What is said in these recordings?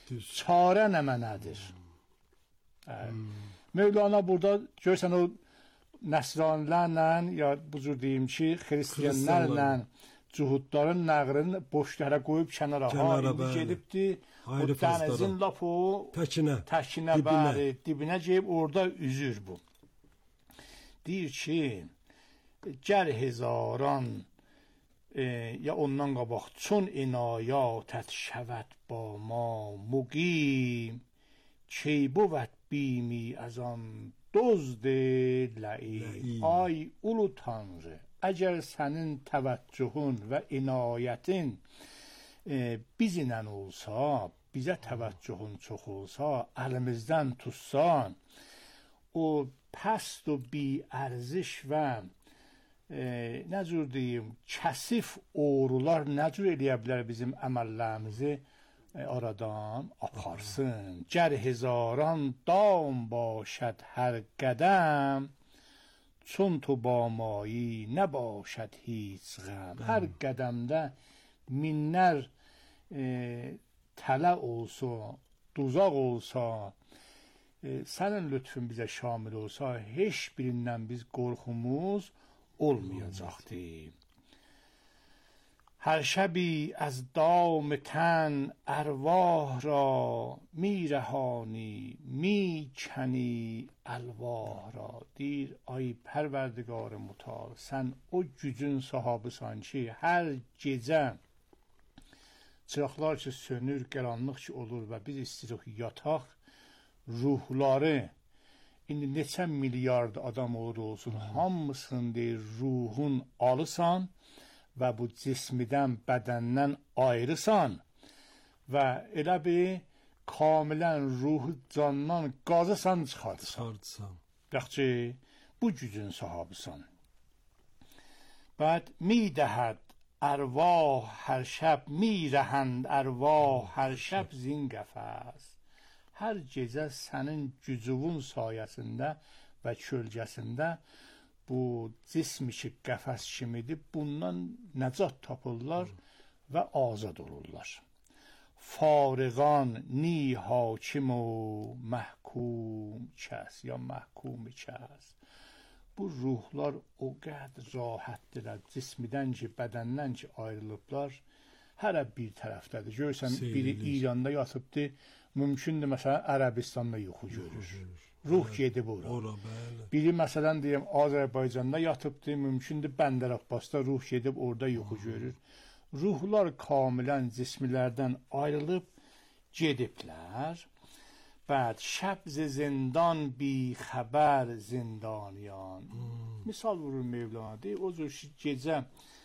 çarə nə mənədir? Mövlana burada görsən o nəsranilərlə ya bu cür deyim ki, xristianlarla cuhudların nəqrini boşlara qoyub kənara indi gedibdi. O dənizin lap o təkinə bəli, dibinə gəlib orada üzür bu. Deyir ki, gər hezaran ya ondan qabaq çun inayatət şəvət ba ma muqim ki بود بیمی از آن دزد لعیم. Ay ulu tanrı, əgər sənin təvəccühün və inayətin bizlə olsa, bizə təvəccühün çox olsa, əlimizdən tutsan, o pəst و بی ارزش və nə cür deyim, kəsif oğrular nə cür eləyə bilər bizim əməllərimizi aradan aparsın. گر هزاران دام باشد هر قدم چون تو با مایی نباشد هیچ غم. Hər qədəmdə minlər tələ olsa, duzaq olsa, sənin lütfün bizə şamil olsa, heç birindən biz qorxumuz olmayacaqdır. هر شبی از دام تن ارواح را می رهانی می کنی الواح را. Deyir, ay pərverdigar mutal, sən o gücün sahibisən ki, hər gecə çıraqlar ki sönür, qaranlıq ki olur və biz istəyirik yataq, ruhları indi neçə milyard adam olur olsun, hamısını deyir ruhun alısan və bu cismidən, bədəndən ayrısan və elə bir kamilən ruhu candan qazısan çıxartsan. Yaxçı, bu gücün sahibisən. بعد می دهد ارواح هر شب می رهند ارواح هر شب زین قفس. Hər gecə sənin gücünün sayəsində və kölgəsində bu cismi ki qəfəs kimidir, bundan nəcat tapırlar və azad olurlar. Fariqan ni hakim و محکوم kəs ya məhkum kəs. Bu ruhlar o qədər rahatdırlar, cismidən ki, bədəndən ki ayrılıblar, hərə bir tərəfdədir. Görürsən, biri İranda yatıbdır, mümkündür məsələn Ərəbistanda yuxu görür. Ruh gedib ora. Biri məsələn deyim Azərbaycanda yatıbdır, mümkündür Bəndər Abbasda ruh gedib orada yuxu görür. Ruhlar kamilən cismilərdən ayrılıb gediblər. بعد شب ز زندان بی خبر زندانیان. Misal vurur Mevlana, deyir, o cür gecə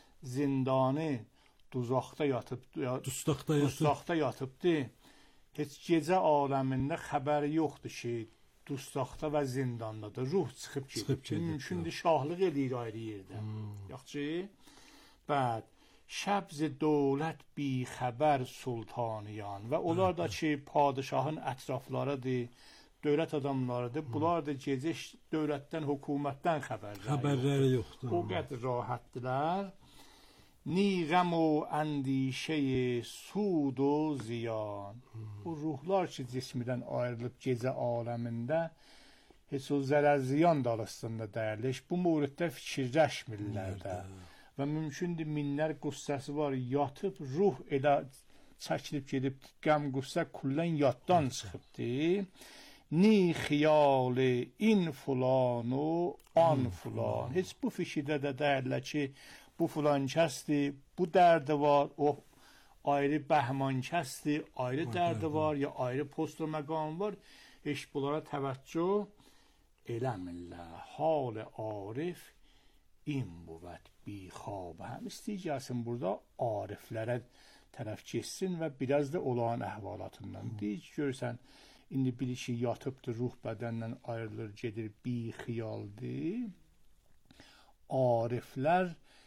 zindanı duzaqda yatıbdır, dustaqda yatıbdır. Heç gecə aləmində xəbəri yoxdur ki, dustaqda və zindandadır. Ruh çıxıb gedib. Mümkündür şahlıq eləyir ayrı yerdə. Yaxçı? Bəd şəb ز dövlət bi xəbər sultaniyan və onlar da ki, padişahın ətraflarıdır, dövlət adamlarıdır. Bunlar da gecə dövlətdən, hökumətdən xəbərləri yoxdur. O qədər rahatdırlar. Ni غم و اندیشه سود و ziyan. Bu ruhlar ki cismidən ayrılıb gecə aləmində heç o zərər ziyan dalısında dəyərliş. Bu mövriddə fikirləşmirlər də. Və mümkündür minlər qüssəsi var, yatıb ruh elə çəkilib gedib, qəm qüssə kullən yaddan çıxıbdır. Ni xiyal in fulan و an fulan. Heç bu fikirdə də dəyərlər ki, bu filan kəsdir, bu dərdi var, o ayrı bəhman kəsdir, ayrı dərdi var, ya ayrı post və məqam var. Heç bunlara təvəccüh eləmirlər. Hal arif in بود bی خواب. Həm istəyəcəksin burada ariflərə tərəf keçsin və biraz da olağan əhvalatından. Deyir ki, görürsən, indi bir işi yatıbdır, ruh bədəndən ayrılır, gedir, bi xiyaldır. Ariflər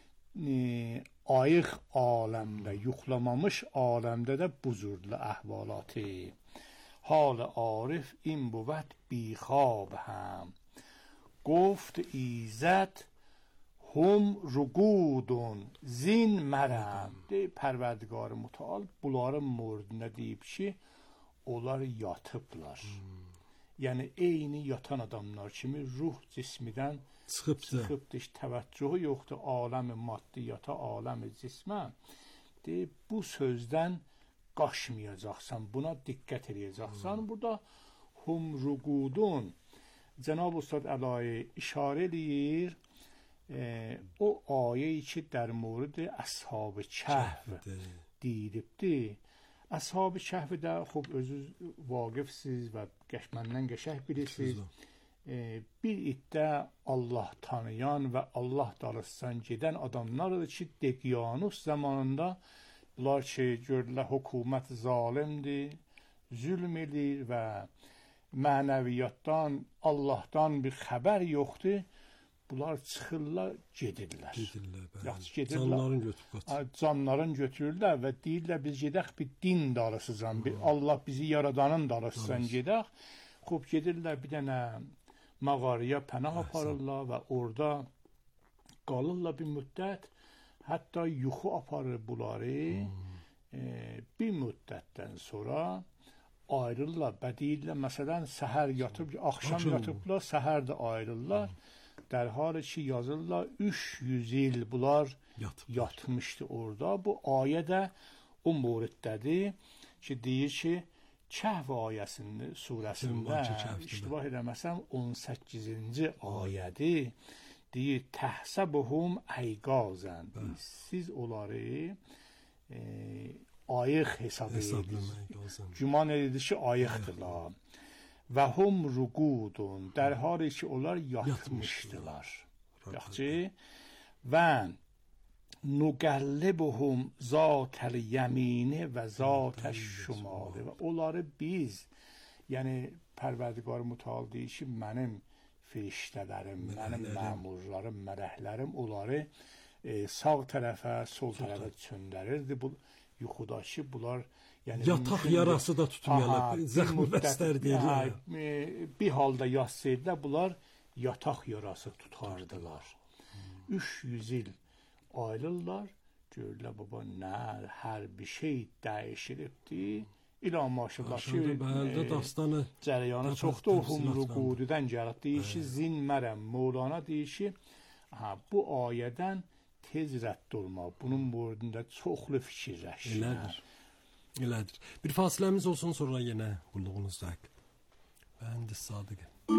ayıq aləmdə, yuxlamamış aləmdə də bu cürlü əhvalatı. Hal arif in بود bی خواب هم گفت ایزد هم رقودun zin mərəm. Deyib pərverdigar mütəal bunların murduna deyib ki, onlar yatıblar. Yəni eyni yatan adamlar kimi ruh cismidən çıxıbdır. Təvəccühü yoxdur aləmi maddiyyata, aləmi cismə. Deyib, bu sözdən qaçmayacaqsan, buna diqqət edəcəksən. Burada hum ruqudun Cənab Ustad Əlayi işarə edir. O ayeyi ki, در مورد اصحاب کهف deyilibdir. Ashab-ı Kəhfdə xub özünüz vaqifsiz və məndən qəşəng bilirsiniz. Bir iddə Allah tanıyan və Allah darısından gedən adamlardır ki, Deqiyanus zamanında bunlar ki, gördülər hökumət zalimdir, zülm edir və mənəviyyatdan, Allahdan bir xəbər yoxdur. Bunlar çıxırlar, gedirlər. Canlarını götürürlər və deyirlər, biz gedək bir din darısıcan, bir Allah bizi yaradanın darısıcan gedək. Xub gedirlər, bir dənə mağaraya pənah aparırlar və orada qalırlar bir müddət. Hətta yuxu aparır bunları. Bir müddətdən sonra ayrılırlar və deyirlər, məsələn, səhər yatıb, axşam yatıblar, səhər də ayrılırlar. در حالی ki yazırlar 300 il bunlar yatmışdı orada. Bu ayə də o mövriddədir ki, deyir ki, Kəhf ayəsində, surəsində, iştibah eləməsəm 18-ci ayədir. Deyir, təhsəbuhum əyqazən. Siz onları ayıq hesab edirsiniz. Güman edirsiniz ki, ayıqdırlar. Və hum ruqudun, در حالی ki onlar yatmışdılar. Yaxşı. Və nuqəllibuhum zatəl yəmini və zatəş şumali. Və onları biz, yəni Pərverdigar Mütəal deyir ki, mənim firiştələrim, mənim məmurlarım, mələklərim onları sağ tərəfə, sol tərəfə çöndərirdi. Bu yuxudakı bunlar yəni yataq yarası da tutmayalar, zəxmi bəstər deyirlər. Bir halda yazsaydılar, bunlar yataq yarası tutardılar. 300 il ayrılırlar, görürlər baba, nə, hər bir şey dəyişilibdir. İlah maşallah ki, cərəyanı çoxdur, humruqududən gəlib. Deyir ki, zinmərəm, Mevlana deyir ki, bu ayədən tez rədd olmaq, bunun mövrdündə çoxlu fikirləşmək. Elədir. Bir fasiləmiz olsun, sonra yenə qulluğunuzdayıq. Mühəndis Sadiq.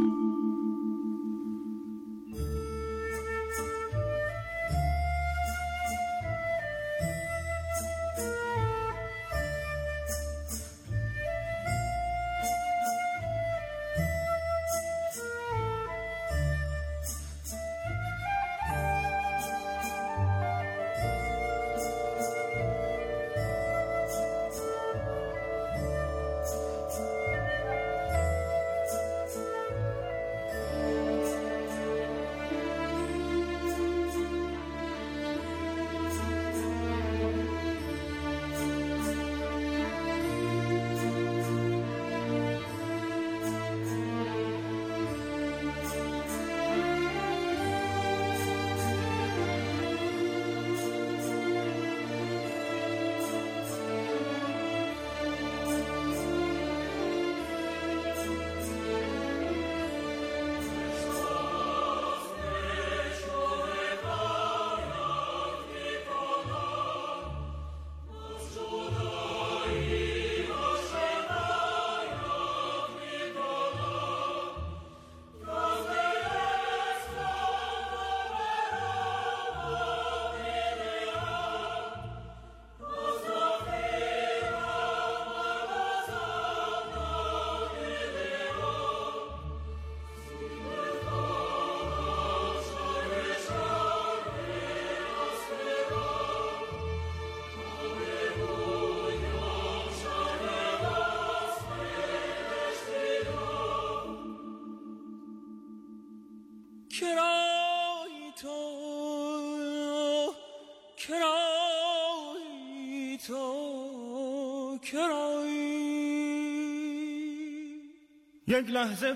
یک لحظه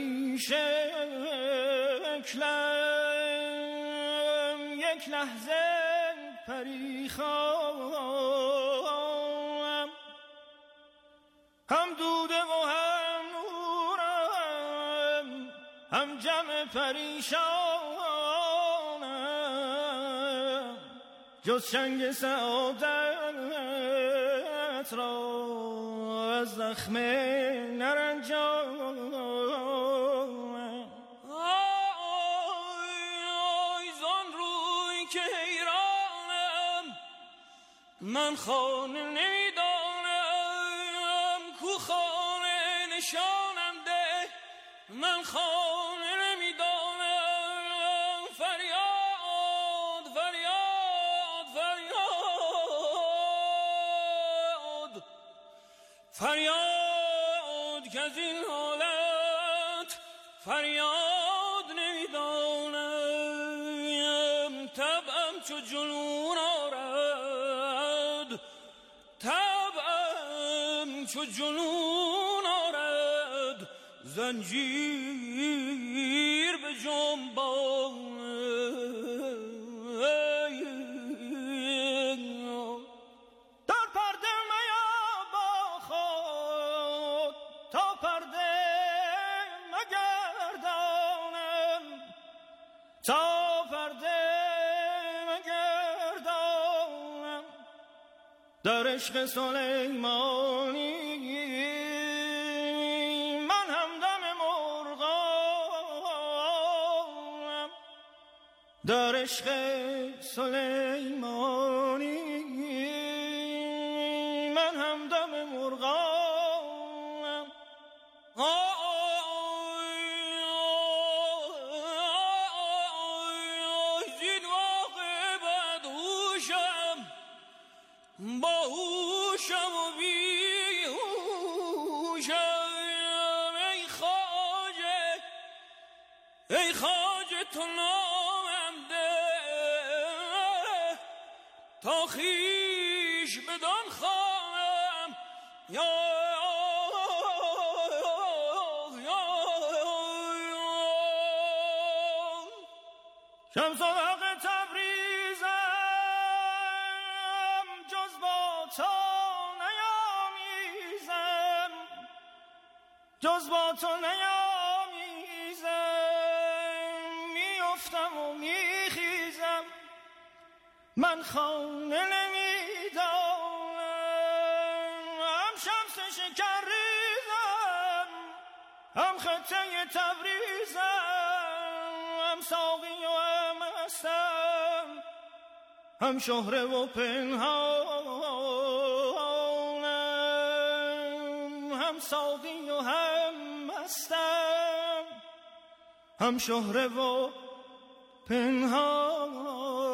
پریشکلم، یک لحظه پریخوام، هم دوده و هم نورم، هم جمع پریشانم، جز چنگ سعادت را از زخم نرنجانم. آی زان روی که حیرانم، من خانه نمیدانم، کو خانه نشانم ده، من خانه نمیدانم. فریاد فریاد فریاد فریاد که از این حالت فریاد نمیدانم. طبعم چو جنون آرد، طبعم چو جنون آرد، زنجیر به جنبان. در پرده میا با خود، تا پرده مگردانم، تا پرده مگردانم. در عشق سلیمانی من همدم مرغانم، در عشق سلیمانی من همدم مرغانم. زین واقع بدهوشم، باهوشم و بیهوشم. ای خواجه ای خواجه تو نامم ده، تا خویش بدان خواهم. یا شمس الحق تبریزم، جز با تو نیامیزم، جز با تو نیامیزم. میافتم و میخیزم، من خانه نمیدانم. هم شمس شکر ریزم، هم خطه تبریزم، هم ساقی و هم مستم، هم شهره و پنهانم. هم ساقی و هم مستم، هم شهره و پنهانم.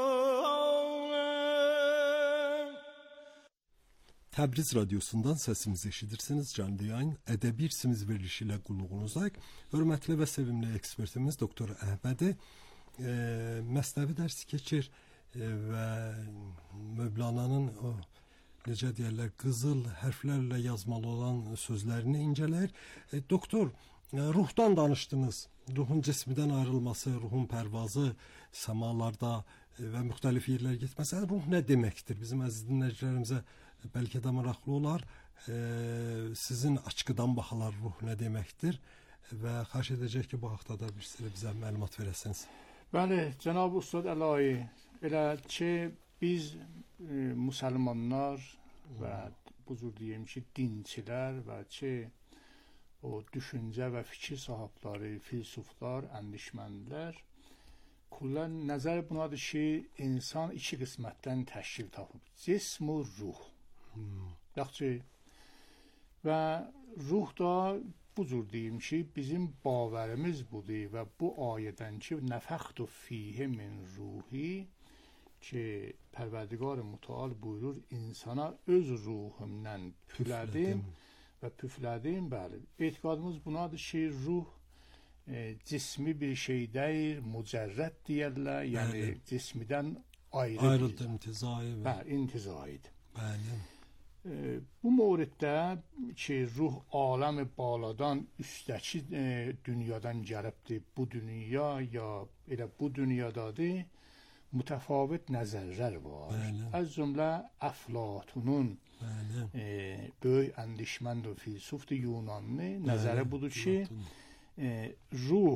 Təbriz radiosundan səsimizi eşidirsiniz. Canlı yayın ədəbi irsimiz verilişi ilə qulluğunuzdayıq. Hörmətli və sevimli ekspertimiz Doktor Əhmədi məsnəvi dərsi keçir və Mövlananın o necə deyirlər qızıl hərflərlə yazmalı olan sözlərini incələyir. Doktor, ruhdan danışdınız. Ruhun cismidən ayrılması, ruhun pərvazı, səmalarda və müxtəlif yerlərə getməsi. Ruh nə deməkdir? Bizim əziz dinləyicilərimizə bəlkə də maraqlı olar. Sizin açıqdan baxalar ruh nə deməkdir? Və xahiş edəcək ki, bu haqda da bir sürü bizə məlumat verəsiniz. Bəli, cənab Ustad Əlahi, elə ki biz müsəlmanlar və bu cür deyim ki dinçilər və ki o düşüncə və fikir sahibləri, filsuflar, əndişməndlər kullən nəzər bunadır ki insan iki qismətdən təşkil tapıb. Cism və ruh. Yaxşı. Və ruh da bu cür deyim ki bizim baverimiz budur və bu ayədən ki nəfəxtu fiyhe min ruhi ki Pərverdigar Mütəal buyurur insana öz ruhumdan püflədim və püflədim. Bəli, etiqadımız bunadır ki ruh cismi bir şey deyil, mücərrəd deyirlər, yəni cismidən ayrıdır, intizai. Bəli, intizaidir. Bəli. Bu موردdə ki ruh aləmi baladan üstəki dünyadan gəlibdir. Bu dünya ya elə bu dünyadadır. متفاوت نظرler var. Bəli. از جمله افلاطونun böyük اندیشمند و فیلسوف یونانی نظر budur ki ruh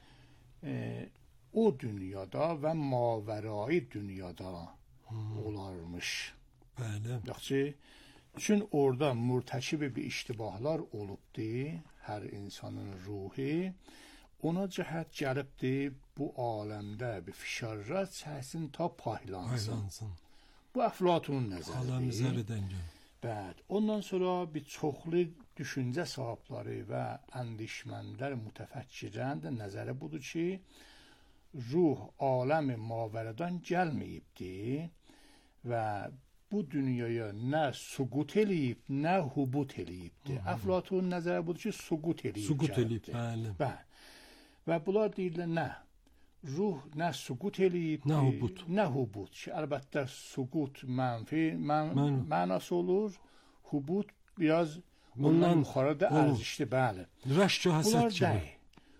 o dünyada ve maverayi dünyada olarmış. Bəli. Yaxşı. Çünkü orada mürteşib bir iştibahlar olubdu her insanın ruhi. Ona cəhət gəlibdi bu aləmdə bir fişarlar çəksin ta paylansın. Bu Əflatunun nəzəridir. Aləm zərədən gəl. Bəli. Ondan sonra bir çoxlu düşüncə sahibləri və əndişmənlər, mütəfəkkirlərin də nəzəri budur ki, ruh aləmi mavərədən gəlməyibdi və bu dünyaya nə suqut eləyib, nə hubut eləyibdi. Əflatunun nəzəri budur ki, suqut eləyib. Suqut eləyib, bəli. Və bunlar deyirlər nə? Ruh nə suqut eləyib, nə hubut. Əlbəttə suqut mənfi mənası olur, hubut biraz ondan yuxarıda ərzişli, bəli. Rəşk həsəd kimi.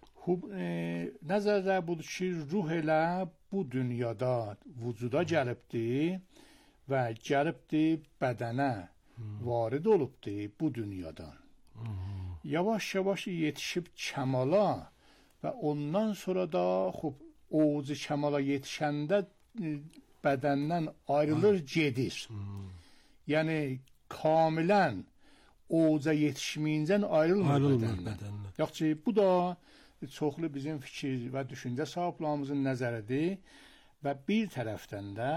Nəzərdə budur ki, ruh elə bu dünyada vücuda gəlibdi və gəlibdi bədənə varid olubdi bu dünyadan. Yavaş-yavaş yetişib kəmala və ondan sonra da oğucu kəmala yetişəndə bədəndən ayrılır, gedir. Yəni, kamilən oğuca yetişməyincən ayrılmır bədəndən. Yaxçı, bu da çoxlu bizim fikir və düşüncə sahiblərimizin nəzəridir və bir tərəfdən də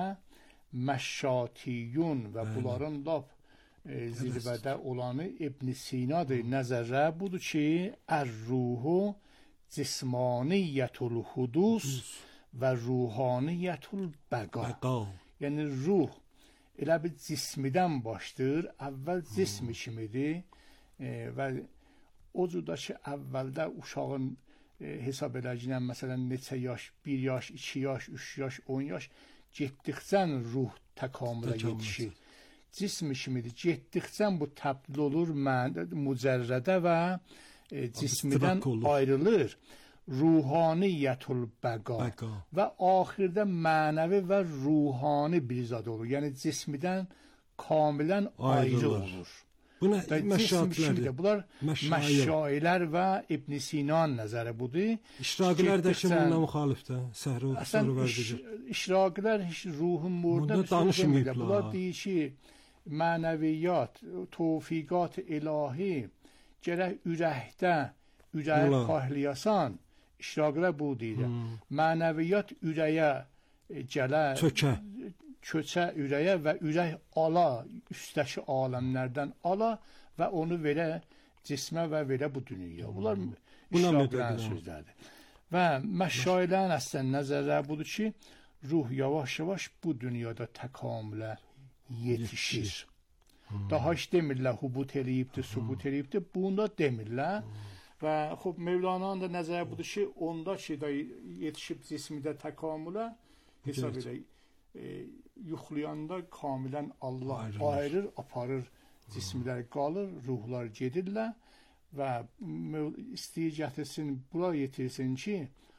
Məşşatiyun və bunların lap zirvədə olanı İbn Sina'dır. Nəzərə budur ki, ər-ruhu cismaniyyətul hudus və ruhaniyyətul bəqa. Yəni ruh elə bir cismidən başlayır, əvvəl cismi kimidir və o cürdə ki, əvvəldə uşağın hesab edəcəyən, məsələn, neçə yaş, 1 yaş, 2 yaş, 3 yaş, 10 yaş getdikcən ruh təkamülə yetişir. Cismi kimidir, getdikcən bu təbdil olur mücərrədə və cismidən ayrılır. Ruhaniyyətul bəqa və axirdə mənəvi və ruhani bir zad olur. Yəni cismidən kamilən ayrı olur. Buna məşşailər. Bunlar məşşailər və İbn Sina'nın nəzəri budur. İşraqilər də ki, bununla müxalifdir. Səhru vərdicə. İşraqilər ruhun murdə danışmırlar. Bunlar deyir ki, mənəviyyat, tövfiqat ilahi gərək ürəkdə, ürəyi pahliyasan, işraqilər bu deyir. Mənəviyyat ürəyə gələ, köçə ürəyə və ürək ala, üstəki aləmlərdən ala və onu verə cismə və verə bu dünyaya. Bunlar işraqlərin sözləridir. Və məşşailərin əslən nəzərləri budur ki, ruh yavaş-yavaş bu dünyada təkamülə yetişir. Daha heç demirlər hubut eləyibdir, subut eləyibdir. Bunda demirlər. Və Mevlana'nın da nəzəri budur ki, onda ki, yetişib cismidə təkamülə hesab edək. Yuxlayanda kamilən Allah ayırır, aparır, cismlər qalır, ruhlar gedirlər və istəyir gətirsin, bunlar yetirsin ki,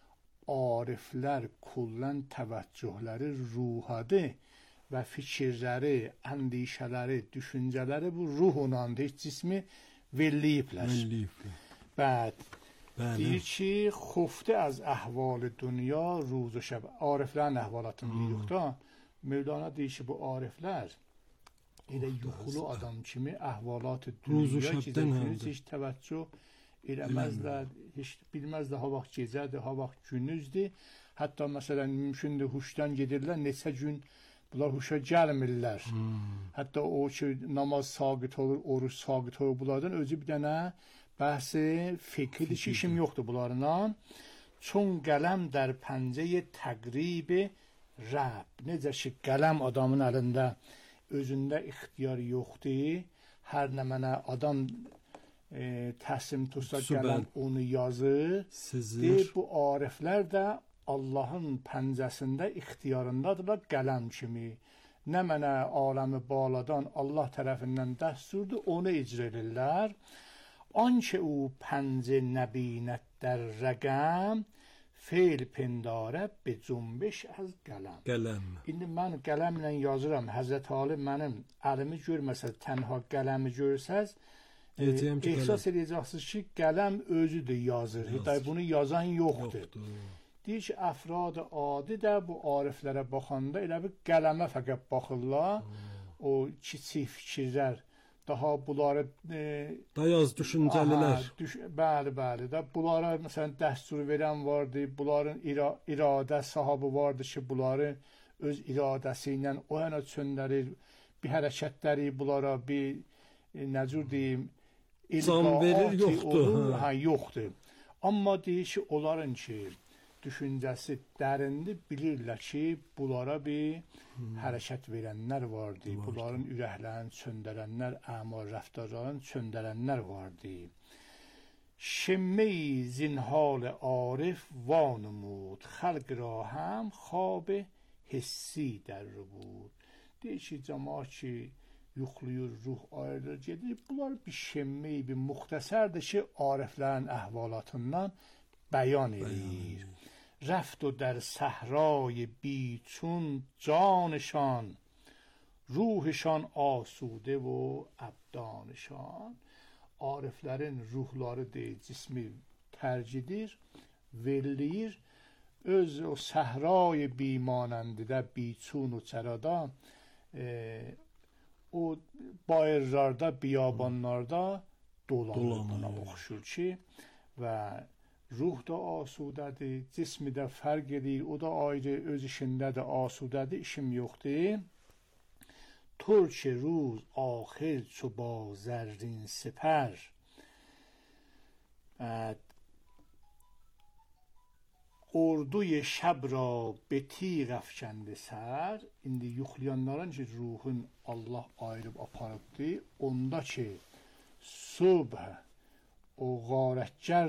ariflər kullən təvəccühləri ruhadır və fikirləri, əndişələri, düşüncələri bu ruhunandır, cismi velliyiblər. Bəd deyir ki, xufte از احوال دنیا روز و شب. Ariflərin əhvalatını deyirik da, Mevlana deyir ki, bu ariflər elə yuxulu adam kimi əhvalat dünya ki, heç təvəccüh eləməzlər, heç bilməzlər ha vaxt gecədir, ha vaxt gündüzdür. Hətta məsələn mümkündür huşdan gedirlər, neçə gün bunlar huşa gəlmirlər. Hətta o ki namaz saqit olur, oruç saqit olur, bunlardan özü bir dənə bəhsi fikridir ki, işim yoxdur bunlarla. Çon qələm در پنجه təqrib Rəbb. Necə ki, qələm adamın əlində özündə ixtiyar yoxdur. Hər nə mənə adam təslim tutsa qələm onu yazır. Deyir, bu ariflər də Allahın pəncəsində ixtiyarındadırlar qələm kimi. Nə mənə aləmi baladan Allah tərəfindən dəsturdur, onu icra edirlər. آنچه او پنجه نبیند در رقم Fe'l pindare be cunbeş az qələm. Qələm. İndi mən qələmlə yazıram. Həzrət Ali mənim əlimi görməsə, tənha qələmi görsəz, Deyəcəyəm ki, ehsas edəcəksiniz ki, qələm özüdür yazır. Hətta bunu yazan yoxdur. Deyir ki, əfrad adi də bu ariflərə baxanda elə bir qələmə fəqət baxırlar. O kiçik fikirlər, daha bunları dayaz düşüncəlilər. Bəli, də bunlara məsələn dəstur verən vardı, bunların iradə sahibi vardı ki, bunları öz iradəsi ilə o yana çöndərir, bir hərəkətləri bunlara bir necür deyim, can verir, yoxdur. Yoxdur. Amma deyir ki, onların ki, düşüncəsi dərindir, bilirlər ki, bunlara bir hərəkət verənlər vardı, bunların ürəklərini çöndərənlər, əmal rəftarlarını çöndərənlər vardı. Şemme-i zinhal arif vanumud, xalq را هم خواب hissi در بود. deyir ki, cəmaat ki, yuxlayır, ruh ayrılır, gedir. Bunlar bir şemme-i, bir muxtəsərdir ki, ariflərin əhvalatından bəyan edir. رفت و در صحرای بیچون جانشان روحشان آسوده و ابدانشان. Ariflərin ruhları deyil, cismi tərcidir, veriliyir. Öz o səhray bimanəndidə, biçun u çərada, o bayırlarda, biyabanlarda dolanır, buna oxşur ki, və ruh da asudədir, cismi də fərq edir, o da ayrı, öz işindədir, asudədir, işim yoxdur. ترک روز آخر چو با زرین سپر orduy şəb ra be tiğ əfkəndi sər. İndi yuxlayanların ki, ruhun Allah ayırıb aparıbdır, onda ki, subh o qarətgər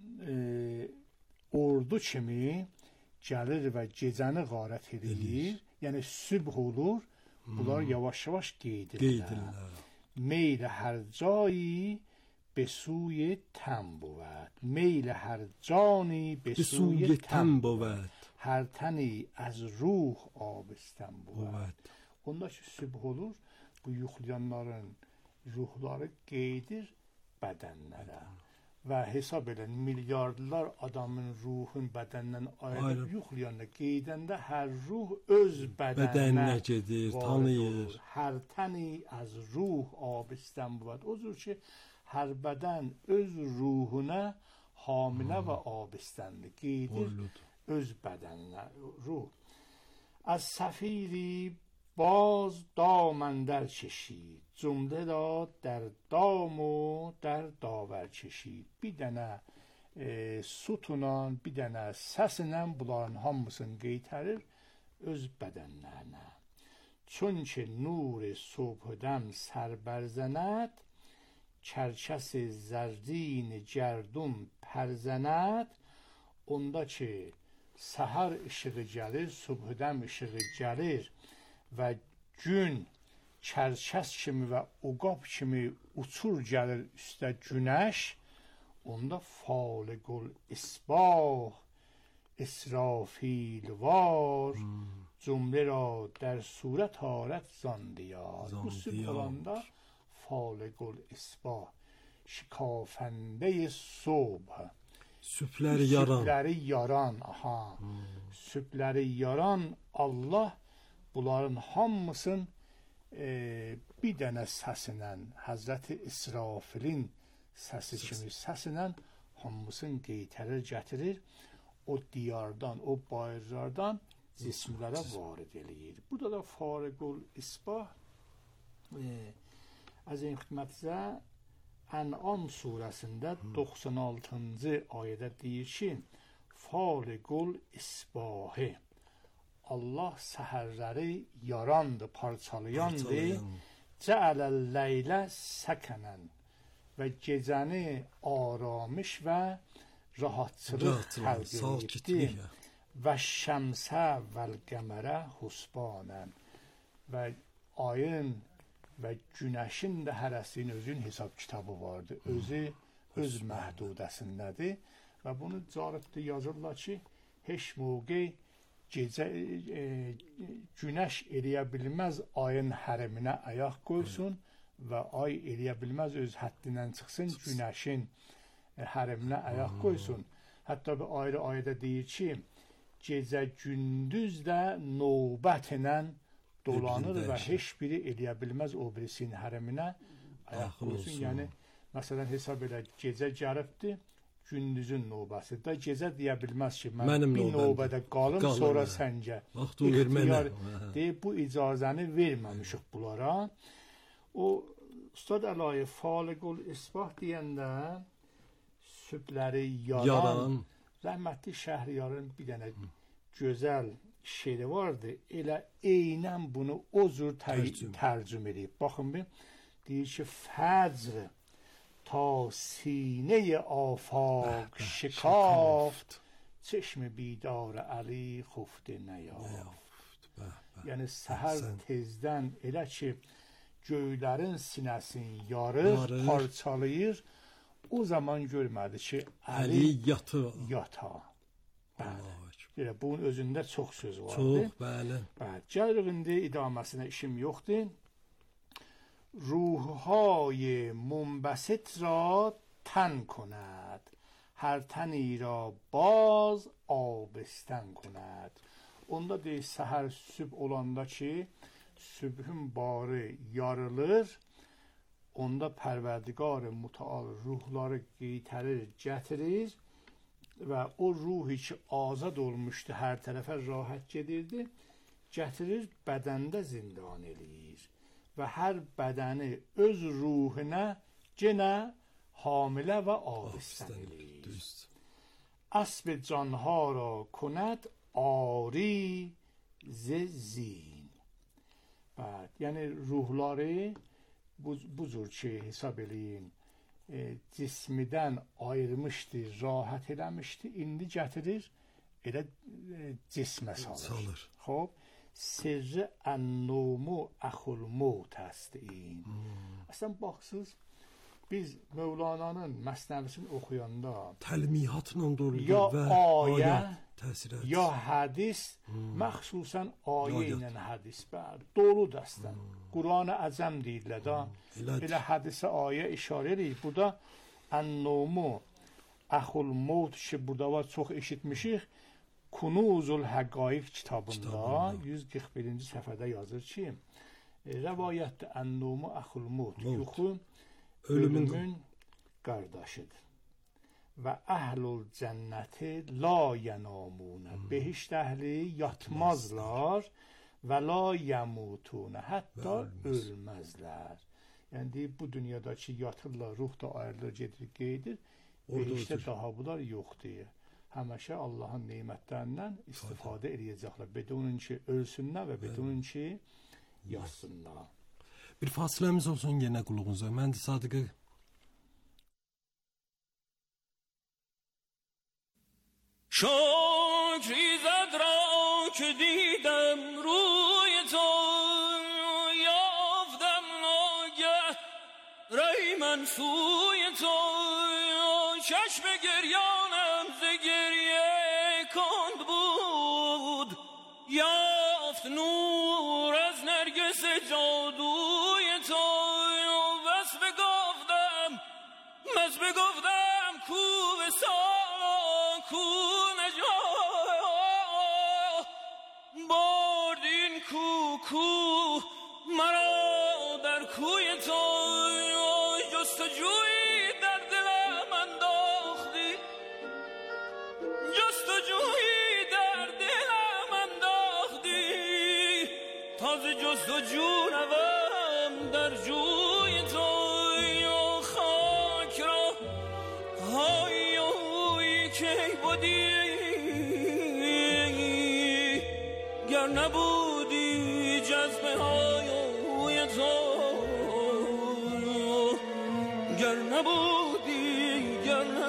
ordu kimi gəlir və gecəni qarət edir. Yəni sübh olur, bunlar yavaş-yavaş qeydirlər. Meyl hər cایی به سوی تن بود میل هر جانی به سوی تن بود هر تنی از ruh abistan بود. Onda ki sübh olur, bu yuxlayanların ruhları qeydir bədənlərə və hesab edin milyardlar adamın ruhun bədəndən ayrılıb yuxlayanda qeydəndə hər ruh öz bədəninə gedir, tanıyır. Hər təni az ruh abistan بود. Odur ki hər bədən öz ruhuna hamilə və abistəndir, qeydir öz bədəninə, ruh. از صفیری باز دامندر کشید جمله را در دام و در داور کشید. Bir dənə sutunan, bir dənə səsinlə bunların hamısını qeytərir öz bədənlərinə. Çünki nur صبحدم سر برزند کرکس زرین گردون پرزند. Onda ki səhər işığı gəlir, subhudəm işığı gəlir və gün kərkəs kimi və uqab kimi uçur gəlir üstə günəş, onda faligul isbah İsrafil var cümle را در صورت آرد زاندیار. Bu sübh olanda faligul isbah, şikafənde subh, sübhləri yaran, sübhləri yaran Allah bunların hamısın bir dənə səsinlə, Həzrəti İsrafilin səsi kimi səsinlə hamısını qeytərir, gətirir, o diyardan, o bayırlardan cismlərə varid eləyir. Burada da faligul isbah az این xidmətinizə Ən'am surəsində 96-cı ayədə deyir ki, faligul isbahı, Allah səhərləri yarandı, parçalayandı, cəaləl leylə səkənən və gecəni aramış və rahatçılıq xəlq etdi və şəmsə vəl qəmərə husbanən və ayın və günəşin də hərəsinin özün hesab kitabı vardır. Özü öz məhdudəsindədir və bunu caribdə yazırlar ki, heç mövqe gecə günəş eləyə bilməz ayın hərəminə ayaq qoysun və ay eləyə bilməz öz həddindən çıxsın günəşin hərəminə ayaq qoysun. Hətta bir ayrı ayədə deyir ki, gecə gündüz də növbət ilə dolanır və heç biri eləyə bilməz o birisinin hərəminə ayaq qoysun. Yəni məsələn hesab elə gecə gəlibdir, gündüzün növbəsi. Da gecə deyə bilməz ki, mən bir növbədə qalım, sonra səncə. Vaxtı vermənə. Deyib, bu icazəni verməmişik bunlara. O, Ustad Əlayev Faliqul İsbah deyəndə sübhləri yaran, rəhmətli Şəhriyarın bir dənə gözəl şeiri vardı. Elə eynən bunu o cür tərcüm edib. Baxın bir, deyir ki, fəcr تا سینه آفاق شکافت چشم بیدار علی خفته نیافت. Yəni səhər tezdən elə ki göylərin sinəsini yarır, parçalayır, o zaman görmədi ki Əli yata. Bəli. Bunun özündə çox söz vardı. Çox, bəli. Gəlirik indi idaməsinə, işim yoxdur. روحهای منبسط را تن کند هر تنی را باز آبستن کند. Onda deyir səhər sübh olanda ki sübhün barı yarılır, onda Pərverdigar Mütəal ruhları qeytərir, gətirir və o ruhi ki azad olmuşdu, hər tərəfə rahat gedirdi, gətirir bədəndə zindan eləyir. Və hər bədəni öz ruhuna genə hamilə və abistən eləyir. Əsb canha را کند آری ز زین. Yəni ruhları bu cür ki hesab eləyin, cismidən ayırmışdı, rahat eləmişdi, indi gətirir, elə cismə salır. Xob, sirri ən-numu əxul mut است این. Əslən baxsınız, biz Mövlananın Məsnəvisini oxuyanda təlmihatla doludur ya və ayə, təsirat, ya hədis, məxsusən ayə ilə hədis dolu dəstən. Quran-ı Əcəm deyirlər da, elə hədisə ayə işarə edir. Burada ən-numu əxul mut ki, burada var, çox eşitmişik. Kunuzul Həqaiq kitabında 141-ci səhifədə yazır ki, rəvayətdə ən-numu əxul mut, yuxu ölümün qardaşıdır. Və əhlul cənnəti la yənamuna, behişt əhli yatmazlar və la yəmutuna, hətta ölməzlər. Yəni bu dünyadakı yatırlar, ruh da ayrılır, gedir, gedir, behiştə daha bunlar yoxdur. Həməşə Allahın neymətlərindən istifadə edəcəklər. Bedunun ki ölsünlər və bedunun ki yatsınlar. Bir fasiləmiz olsun yenə qulluğunuza. Mən də Sadiqə شکر ایزد را که دیدم روی تو یافتم ناگه رای من سوی تو چشم گریانم ز گریه کند بود یافت نور از نرگس جادوی تو بس بگفتم کو وصال کو کو مرا در کوی تو جستجویی در دلم انداختی جستجویی در دلم انداختی تازه جستجو روم در جوی تو خاک را های اوی که بودی گر نبودی جذبه های تو گر نبودی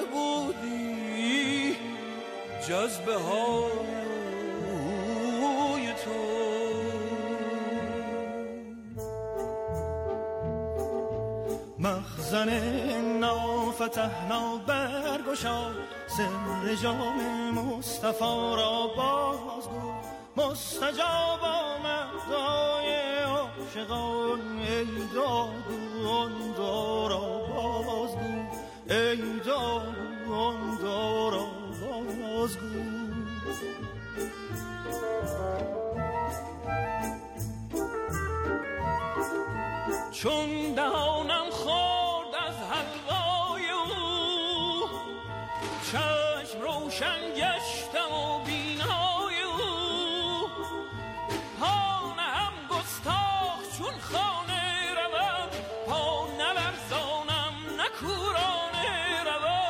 جذبه های تو مخزن فتحنا برگشا سر جام مصطفی را بازگو مستجاب آمد دعای عاشقان ای داغو آن دعا را بازگو ای داغو آن دعا را بازگو چون دهانم خورد از حلوای او چشم روشن گشتم و بینای او پا نهم گستاخ چون خانه روم پا نلرزانم نه کورانه روم.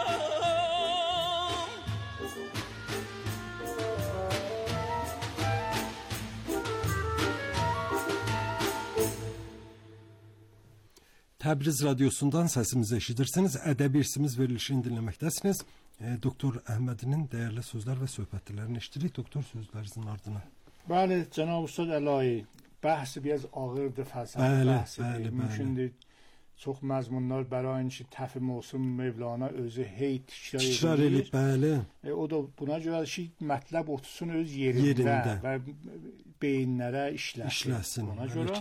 Təbriz radiosundan səsimizi eşidirsiniz. Ədəbi irsimiz verilişini dinləməkdəsiniz. Doktor Əhmədinin dəyərli sözlər və söhbətlərini eşidirik. Doktor, sözlərinizin ardına. بله جناب استاد الهی بحث بی از آغرد فلسفه بحث mümkündür. Çox məzmunlar bərain ki, təfi mövsum Mevlana özü hey tikrar edir. Bəli. O da buna görə ki, mətləb otursun öz yerində və beyinlərə işləsin. Buna görə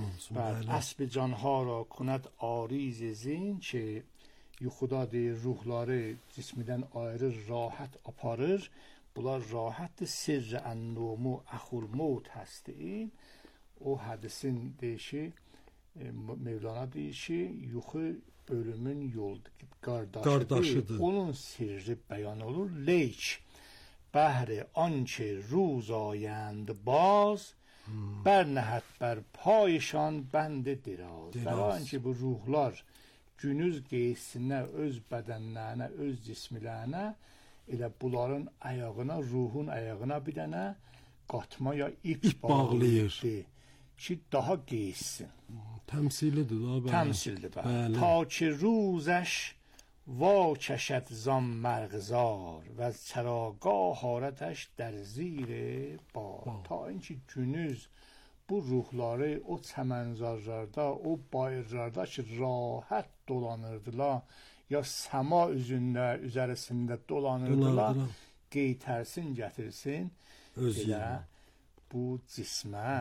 əsb canha ra kund ariz zin ki, yuxudadır, ruhları cismidən ayrı rahat aparır. Bunlar rahat sirr ən-numu əxul mevt həstin. O hədisin deyişi Mevlana deyir ki, yuxu ölümün qardaşıdır. Onun sirri bəyan olur. Leyk bəhri anki ruz ayənd baz bərnəhət bər payşan bəndi diraz. Bəyan ki, bu ruhlar günüz qeysinə, öz bədənlərinə, öz cismilərinə elə bunların ayağına, ruhun ayağına bir dənə qatma ya ip bağlayır ki, daha qeysin. Təmsilidir da bəli. Təmsildir bəli. Ta ki روزش وا کشد زان مرغزار و از چراگاه حارتش در زیر بار. تا اینکه günüz bu ruhları o çəmənzarlarda, o bayırlarda ki, rahat dolanırdılar, ya səma üzərisində dolanırdılar, qeytərsin, gətirsin elə bu cismə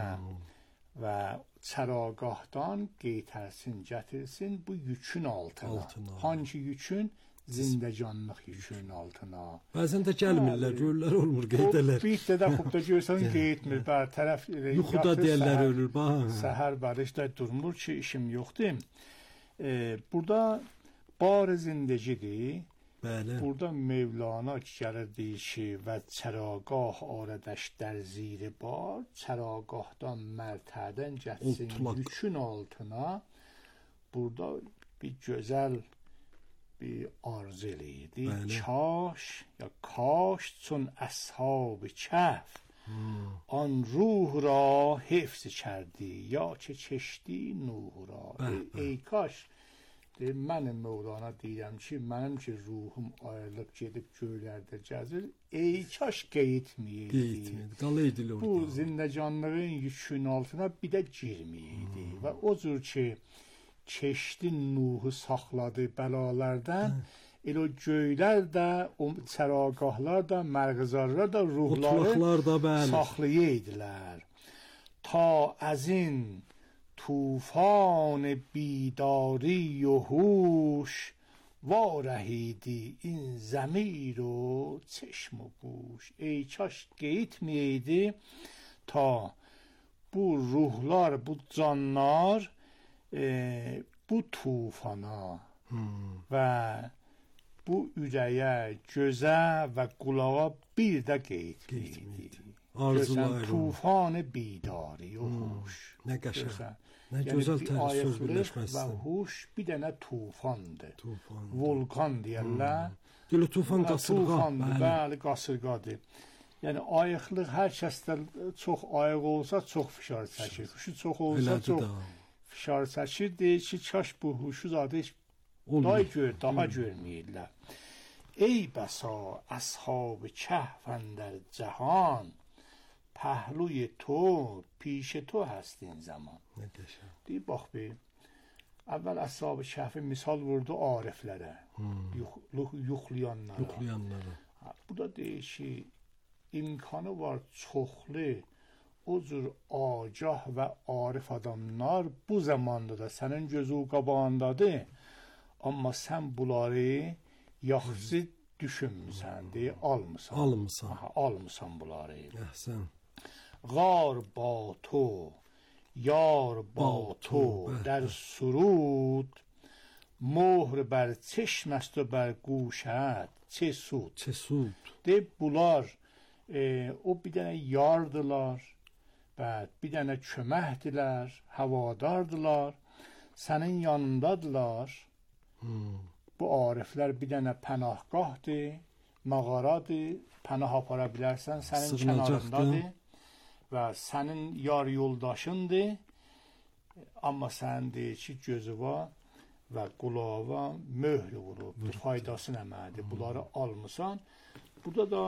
və çəragahdan qeytərsin, gətirsin bu yükün altına. Hangi yükün? Zindəcanlıq yükün altına. Bəzən də gəlmirlər, görürlər, olmur, qeydələr. Bir də xub da görsən qeydmir, bər tərəf yuxuda deyərlər, ölür, bax. Səhər barışda durmur ki, işim yoxdur. Burada bar zindəgidir. Bəli. Burada Mevlana gəlir deyir ki, və çəragah arədəş در زیر بار, çəragahdan mərtədən getsin yükün altına. Burada bir gözəl bir arz eləyirdi. Kaş ya kaş çun əshab kəhf an ruh ra hifz کردی یا که کشتی نوح را. ای کاş mənim Mevlana deyirəm ki, mənim ki ruhum ayrılıb gedib göylərdə gəzir. Ey kaş qeyitməyəydi. Qalaydı orada. Bu zindəcanlığın yükün altına bir də girməyəydi. Və o cür ki keçdi Nuhu saxladı bəlalardan, elə o göylər də, o çəragahlar da, mərğızarlar da ruhları saxlayıydilər. Ta əzin طوفان بیداری و هوش وارهیدی این ضمیر و چشم و گوش. ای kaş qeyitməyəydi ta bu ruhlar, bu canlar bu tufana və bu ürəyə, gözə və qulağa bir də qeyitməyəydi. Tufan bidari و هوش. Nə qəşəng. Nə gözəl söz birləşməsi. Və huş bir dənə tufandır. Vulkan deyərlər. Elə tufan qasırğa. Bəli, qasırğadır. Yəni ayıqlıq hər kəsdə çox ayıq olsa çox fişar çəkir. Huşu çox olsa çox fişar çəkir. Deyir ki, kaş bu huşu zadı heç daha görməyirlər. Ey bəsa əshab kəhf اندر جهان پهلوی تو پیش تو هست این zaman. Deyib bax bir. Əvvəl əshab-ı kəhfi misal vurdu ariflərə. Yuxlayanlara. Bu da deyir ki, imkanı var çoxlu o cür agah və arif adamlar bu zamanda da sənin gözü qabağındadır. Amma sən bunları yaxşı düşünmüsən, deyə almısan. Almısan bunları. Əhsən. Qar ba to, yar ba to, در سرود مهر بر چشم است و بر گوشت چه سود. چه سود. De bunlar o bir dənə yardılar, bir dənə köməkdilər, havadardılar, sənin yanındadılar. Bu ariflər bir dənə pənahgahdır, mağaradır, pənah apara bilərsən, sənin kənarındadır və sənin yar yoldaşındır. Amma sən deyir ki, gözü var və qulağa möhr vurub, faydası nəmədir, bunları almısan. Burada da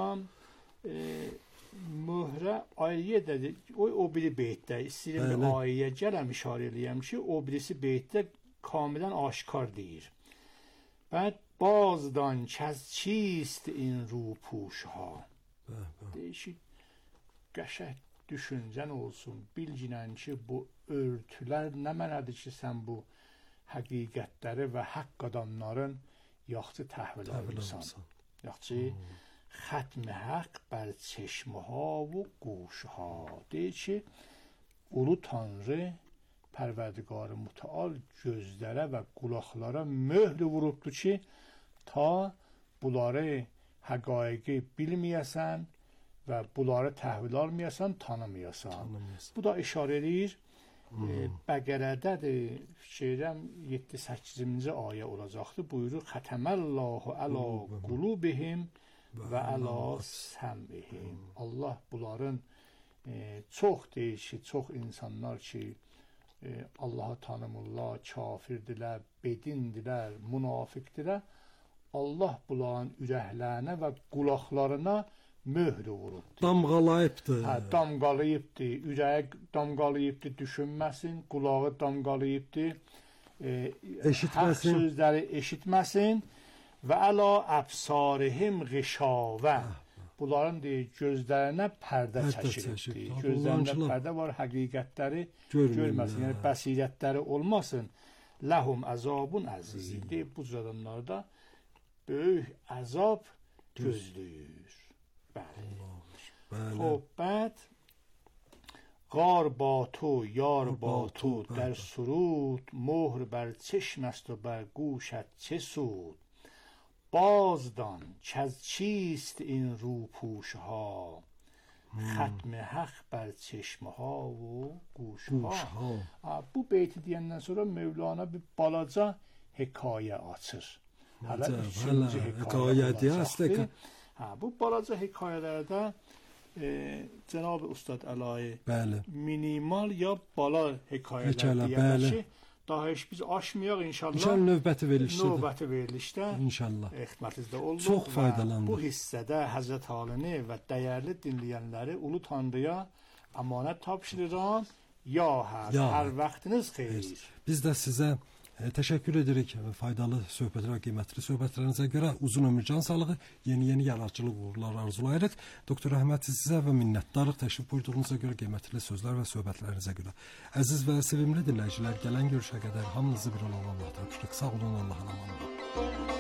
möhrə ayəyə də, o biri beytdə, istəyirəm ayəyə gələm işarə eləyəm ki, o birisi beytdə kamilən aşkar deyir. بعد بازدان که از چیست این روپوش ها. Deyişik qəşəng düşüncən olsun, bilginən ki, bu örtülər nə mənədir ki, sən bu həqiqətləri və haqq adamların yaxşı təhvil alırsan. Yaxşı, xətm-i haqq bər çeşməha və quşha. Deyir ki, ulu Tanrı Pərverdigar-ı Mütəal gözlərə və qulaqlara möhr vurubdur ki, ta bunları həqaiqi bilməyəsən və bunları təhvil almayasan, tanımayasan. Bu da işarə edir. Bəqərədədir, fikirəm 7-8-ci ayə olacaqdır. Buyurur, Xətəməllahu əla qulubihim və əla səmihim. Allah bunların çox deyir ki, çox insanlar ki, Allah'ı tanımırlar, kafirdirlər, bedindirlər, münafiqdirlər. Allah bunların ürəklərinə və qulaqlarına möhr vurubdur. Damğalayıbdır. Damğalayıbdır. Ürəyi damğalayıbdır, düşünməsin. Qulağı damğalayıbdır. Haqq sözləri eşitməsin. Və əla əbsarihim qişavə. Bunların deyir, gözlərinə pərdə çəkilibdir. Gözlərində pərdə var, həqiqətləri görməsin, yəni bəsirətləri olmasın. Ləhum əzabun əzim. Deyir, bu cür adamlarda böyük əzab gözləyir. Bəli. Xob, bəd qar ba to, yar ba to, در سرود مهر بر چشم است و بر گوشت چه سود. بازدان که از چیست این روپوش ها. ختم حق بر çeşmə ha و گوش ها. Bu beyti deyəndən sonra Mövlana bir balaca hekayə açır. Hələ ikinci hekayədir əslində. Bu balaca hekayələrdə Cənab Ustad Əlayi minimal ya bala hekayələr deyələr ki, daha heç biz aşmayaq inşallah. İnşallah növbəti verilişdə inşallah xidmətinizdə olduq. Çox faydalandı. Bu hissədə Həzrət Halini və dəyərli dinləyənləri Ulu Tanrıya əmanət tapşırıram. Hər vaxtınız xeyir. Biz də sizə təşəkkür edirik faydalı söhbətlər, qiymətli söhbətlərinizə görə. Uzun ömür, can sağlığı, yeni yaradıcılıq uğurları arzulayırıq. Doktor Əhməd, sizə və minnətdarlıq təşrif buyurduğunuza görə, qiymətli sözlər və söhbətlərinizə görə. Əziz və sevimli dinləyicilər, gələn görüşə qədər hamınızı bir olan Allah tapşırıq. Sağ olun, Allahın amanında.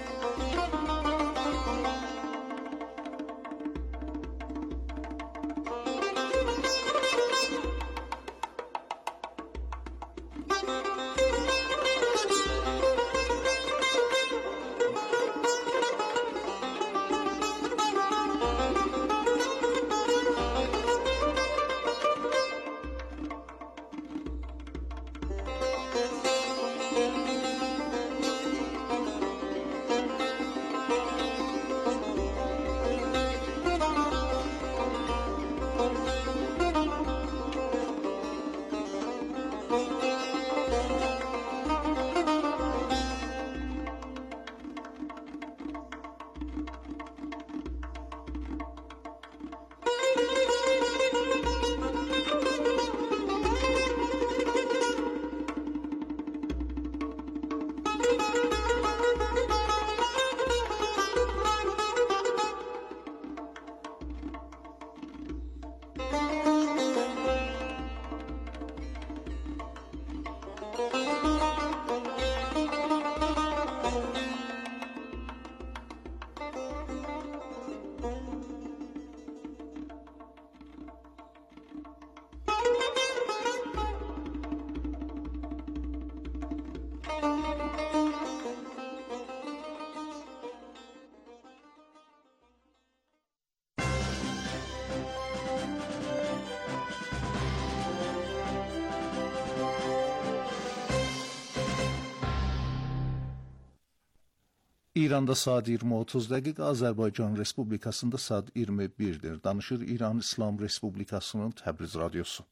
İranda saat 20:30 dəqiqə, Azərbaycan Respublikasında saat 21-dir. Danışır İran İslam Respublikasının Təbriz radiosu.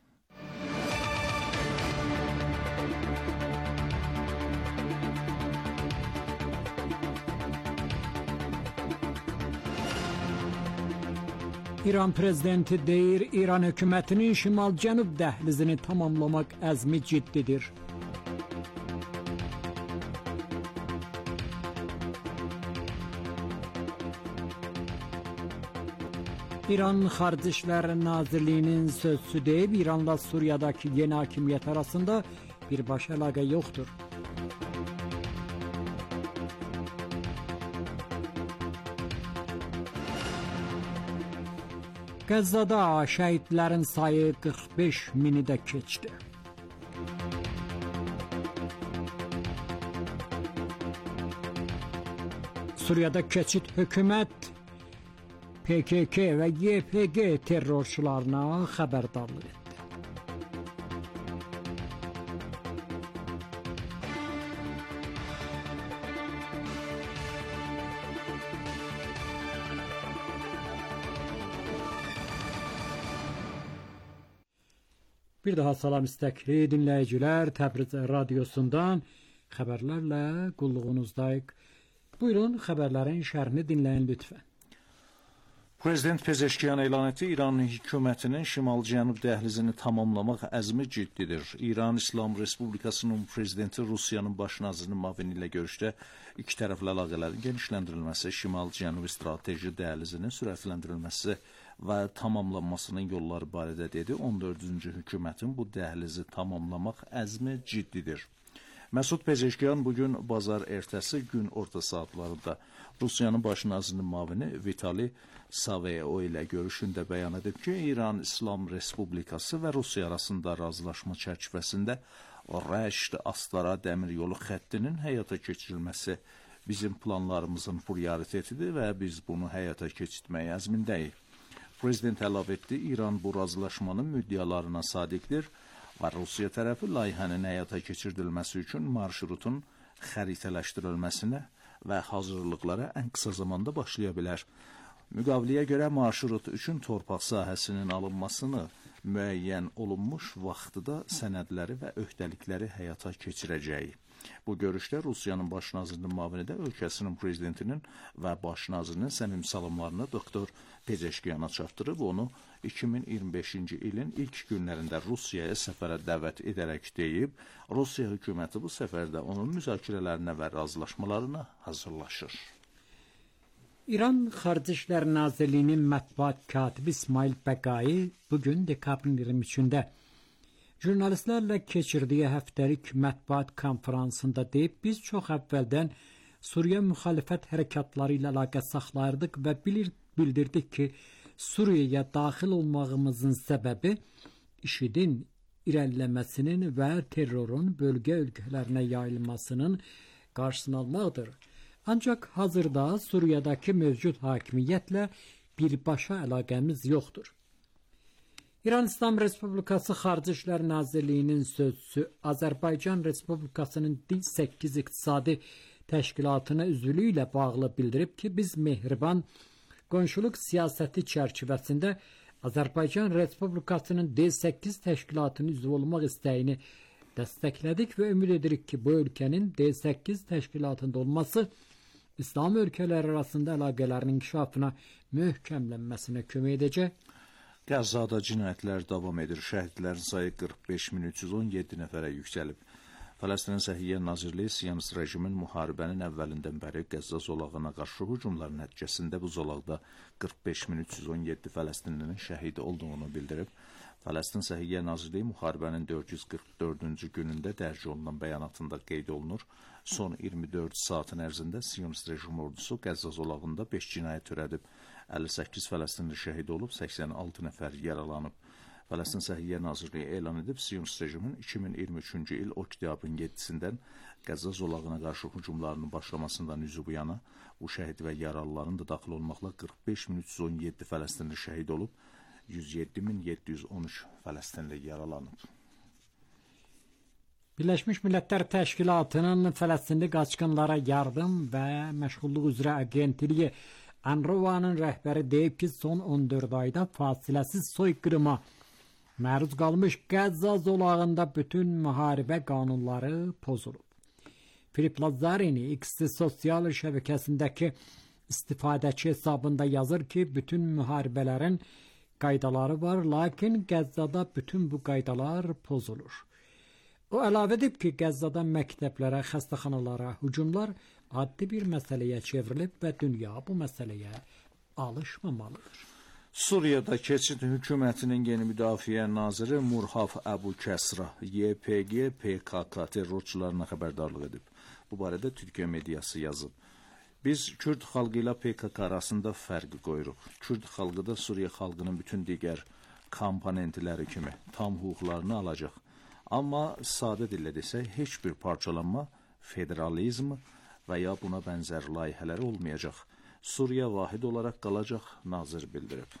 İran prezidenti deyir, İran hökumətinin şimal-cənub dəhlizini tamamlamaq əzmi ciddidir. İran Xarici İşlər Nazirliyinin sözçüsü deyib, İranla Suriyadakı yeni hakimiyyət arasında birbaşa əlaqə yoxdur. Qəzzada şəhidlərin sayı 45 mini də keçdi. Suriyada keçid hökumət PKK və YPG terrorçularına xəbərdarlıq etdi. Bir daha salam istəkli dinləyicilər, Təbriz radiosundan xəbərlərlə qulluğunuzdayıq. Buyurun, xəbərlərin şərhini dinləyin lütfən. Prezident Pezeşkiyan elan etdi, İran hökumətinin şimal-cənub dəhlizini tamamlamaq əzmi ciddidir. İran İslam Respublikasının prezidenti Rusiyanın baş nazirinin müavini ilə görüşdə iki tərəfli əlaqələrin genişləndirilməsi, şimal-cənub strateji dəhlizinin sürətləndirilməsi və tamamlanmasının yolları barədə dedi. 14-cü hökumətin bu dəhlizi tamamlamaq əzmi ciddidir. Məsud Pezeşkiyan bugün bazar ertəsi gün orta saatlarında Rusiyanın baş nazirinin müavini Vitali Saveo ilə görüşündə bəyan edib ki, İran İslam Respublikası və Rusiya arasında razılaşma çərçivəsində Rəşd-Astara dəmir yolu xəttinin həyata keçirilməsi bizim planlarımızın prioritetidir və biz bunu həyata keçirməyə əzmindəyik. Prezident əlavə etdi, İran bu razılaşmanın müddəalarına sadiqdir və Rusiya tərəfi layihənin həyata keçirdilməsi üçün marşrutun xəritələşdirilməsinə və hazırlıqlara ən qısa zamanda başlaya bilər. Müqaviləyə görə marşrut üçün torpaq sahəsinin alınmasını müəyyən olunmuş vaxtıda sənədləri və öhdəlikləri həyata keçirəcəyi. Bu görüşdə Rusiyanın baş nazirinin müavini də ölkəsinin prezidentinin və baş nazirinin səmimi salamlarını doktor Pezeşkiyana çatdırıb, onu 2025-ci ilin ilk günlərində Rusiyaya səfərə dəvət edərək deyib, Rusiya hökuməti bu səfərdə onun müzakirələrinə və razılaşmalarına hazırlaşır. İran Xarici İşlər Nazirliyinin mətbuat katibi İsmail Bəqai bugün dekabrın 23-də jurnalistlərlə keçirdiyi həftəlik mətbuat konferansında deyib, biz çox əvvəldən Suriya müxalifət hərəkatları ilə əlaqə saxlayırdıq və bildirdik ki, Suriyaya daxil olmağımızın səbəbi IŞİD-in irəliləməsinin və terrorun bölgə ölkələrinə yayılmasının qarşısını almaqdır. Ancaq hazırda Suriyadakı mövcud hakimiyyətlə birbaşa əlaqəmiz yoxdur. İran İslam Respublikası Xarici İşlər Nazirliyinin sözçüsü Azərbaycan Respublikasının 8 iqtisadi təşkilatına üzvlüyü ilə bağlı bildirib ki, biz mehriban qonşuluq siyasəti çərçivəsində Azərbaycan Respublikasının D8 təşkilatının üzv olmaq istəyini dəstəklədik və ümid edirik ki, bu ölkənin D8 təşkilatında olması İslam ölkələri arasında əlaqələrin inkişafına möhkəmlənməsinə kömək edəcək. Qəzzada cinayətlər davam edir. Şəhidlərin sayı 45.317 nəfərə yüksəlib. Fələstin Səhiyyə Nazirliyi Siyonist rejimin müharibənin əvvəlindən bəri Qəzza zolağına qarşı hücumların nəticəsində bu zolaqda 45.317 Fələstinlinin şəhidi olduğunu bildirib. Fələstin Səhiyyə Nazirliyi müharibənin 444-cü günündə dərc olunan bəyanatında qeyd olunur. Son 24 saatın ərzində Siyonist rejim ordusu Qəzza zolağında 5 cinayət törədib. 58 Fələstinli şəhid olub, 86 nəfər yaralanıb. Fələstin Səhiyyə Nazirliyi elan edib, Siyonist rejimin 2023-cü il oktyabrın 7-sindən Qəzza zolağına qarşı hücumlarının başlamasından üzü bu yana bu şəhid və yaralıların da daxil olmaqla 45.317 Fələstinli şəhid olub, 107.713 Fələstinli yaralanıb. Birləşmiş Millətlər Təşkilatının Fələstinli qaçqınlara yardım və məşğulluq üzrə agentliyi UNRWA-nın rəhbəri deyib ki, son 14 ayda fasiləsiz soyqırıma məruz qalmış Qəzza zolağında bütün müharibə qanunları pozulub. Filip Lazzarini X sosial şəbəkəsindəki istifadəçi hesabında yazır ki, bütün müharibələrin qaydaları var, lakin Qəzzada bütün bu qaydalar pozulur. O əlavə edib ki, Qəzzada məktəblərə, xəstəxanalara hücumlar addi bir məsələyə çevrilib və dünya bu məsələyə alışmamalıdır. Suriyada keçid hökumətinin yeni müdafiə naziri Murhaf Əbu Kəsra YPG PKK terrorçularına xəbərdarlıq edib. Bu barədə Türkiyə mediası yazıb. Biz Kürd xalqı ilə PKK arasında fərq qoyuruq. Kürd xalqı da Suriya xalqının bütün digər komponentləri kimi tam hüquqlarını alacaq. Amma sadə dillə desək, heç bir parçalanma, federalizm və ya buna bənzər layihələr olmayacaq. Suriya vahid olaraq qalacaq, nazir bildirib.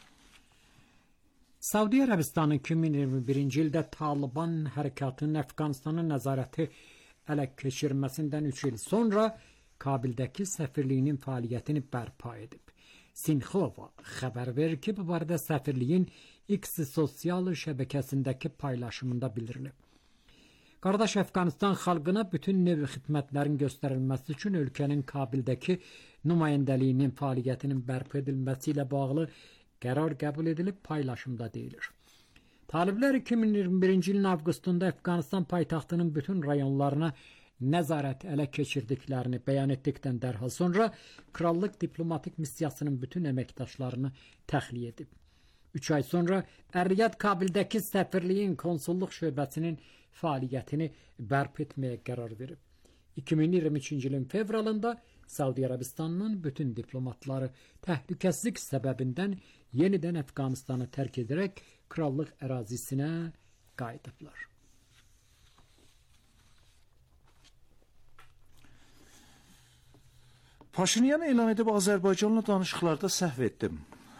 Saudi Ərəbistanı 2021-ci ildə Taliban hərəkatının Əfqanistanın nəzarəti ələ keçirməsindən 3 il sonra Kabildəki səfirliyinin fəaliyyətini bərpa edib. Sinxova xəbər verir ki, bu barədə səfirliyin X sosial şəbəkəsindəki paylaşımında bildirilib. Qardaş Əfqanistan xalqına bütün növ xidmətlərin göstərilməsi üçün ölkənin Kabildəki nümayəndəliyinin fəaliyyətinin bərpa edilməsi ilə bağlı qərar qəbul edilib paylaşımda deyilir. Taliblər 2021-ci ilin avqustunda Əfqanistan paytaxtının bütün rayonlarına nəzarət ələ keçirdiklərini bəyan etdikdən dərhal sonra Krallıq diplomatik missiyasının bütün əməkdaşlarını təxliyə edib. 3 ay sonra Ər-Riyad Kabildəki səfirliyin konsulluq şöbəsinin fəaliyyətini bərpa etməyə qərar verib. 2023-cü ilin fevralında Saudi Ərəbistanının bütün diplomatları təhlükəsizlik səbəbindən yenidən Əfqanistanı tərk edərək krallıq ərazisinə qayıdıblar. Paşinyan elan edib Azərbaycanla danışıqlarda səhv etdim.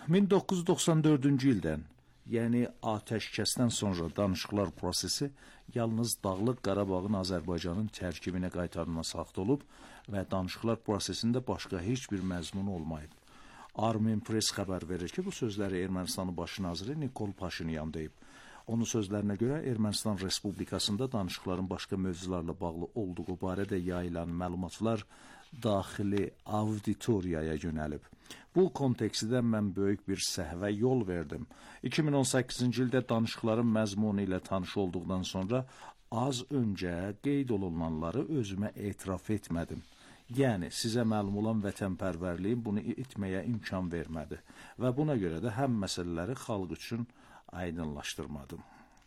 1994-cü ildən, yəni atəşkəsdən sonra danışıqlar prosesi yalnız Dağlıq Qarabağın Azərbaycanın tərkibinə qaytarılması haqda olub və danışıqlar prosesində başqa heç bir məzmun olmayıb. Armen Press xəbər verir ki, bu sözləri Ermənistanın baş naziri Nikol Paşinyan deyib. Onun sözlərinə görə Ermənistan Respublikasında danışıqların başqa mövzularla bağlı olduğu barədə yayılan məlumatlar daxili auditoriyaya yönəlib. Bu kontekstdə mən böyük bir səhvə yol verdim. 2018-ci ildə danışıqların məzmunu ilə tanış olduqdan sonra az öncə qeyd olunanları özümə etiraf etmədim. Yəni, sizə məlum olan vətənpərvərliyim bunu etməyə imkan vermədi və buna görə də həm məsələləri xalq üçün aydınlaşdırmadım.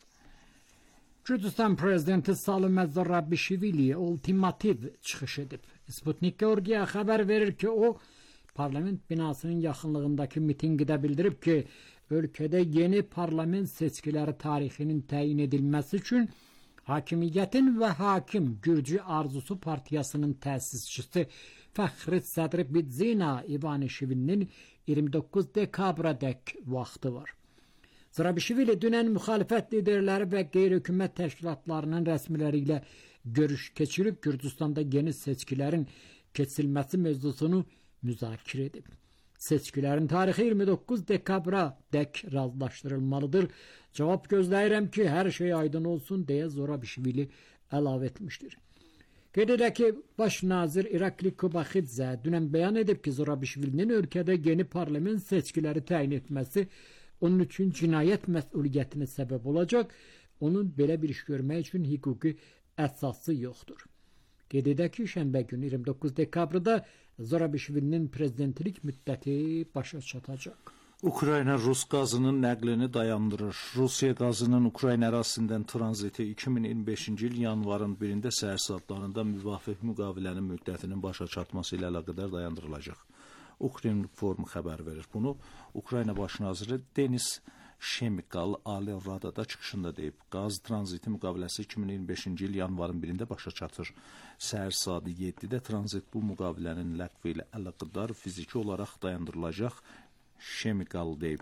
Gürcüstan prezidenti Salim Zurabishvili ultimativ çıxış edib. Sputnik Georgiya xəbər verir ki, o parlament binasının yaxınlığındakı mitinqdə bildirib ki, ölkədə yeni parlament seçkiləri tarixinin təyin edilməsi üçün Hakimiyyətin və Hakim Gürcü Arzusu partiyasının təsisçisi Fəxri Sədri Bidzina İvanişvilinin 29 dekabradək vaxtı var. Zurabishvili dünən müxalifət liderləri və qeyri-hökumət təşkilatlarının rəsmiləri ilə görüş keçirib Gürcüstanda yeni seçkilərin keçirilməsi mövzusunu müzakirə edib. Seçkilərin tarixi 29 dekabra dək razılaşdırılmalıdır. Cavab gözləyirəm ki, hər şey aydın olsun, deyə Zurabishvili əlavə etmişdir. Qeyd edək ki, baş nazir İrakli Kobaxidze dünən bəyan edib ki, Zurabishvilinin ölkədə yeni parlament seçkiləri təyin etməsi onun üçün cinayət məsuliyyətinə səbəb olacaq. Onun belə bir iş görmək üçün hüquqi əsası yoxdur. Qeyd edək ki, şənbə günü 29 dekabrda Zurabishvilinin prezidentlik müddəti başa çatacaq. Ukrayna Rus qazının nəqlini dayandırır. Rusiya qazının Ukrayna ərazisindən tranziti 2025-ci il yanvarın 1-də səhər saatlarında müvafiq müqavilənin müddətinin başa çatması ilə əlaqədar dayandırılacaq. Ukrin Forum xəbər verir. Bunu Ukrayna baş naziri Denis Şemikal Ali Radada çıxışında deyib. Qaz tranziti müqaviləsi 2025-ci il yanvarın 1-də başa çatır. Səhər saat 7-də tranzit bu müqavilənin ləğvi ilə əlaqədar fiziki olaraq dayandırılacaq, Şemikal deyib.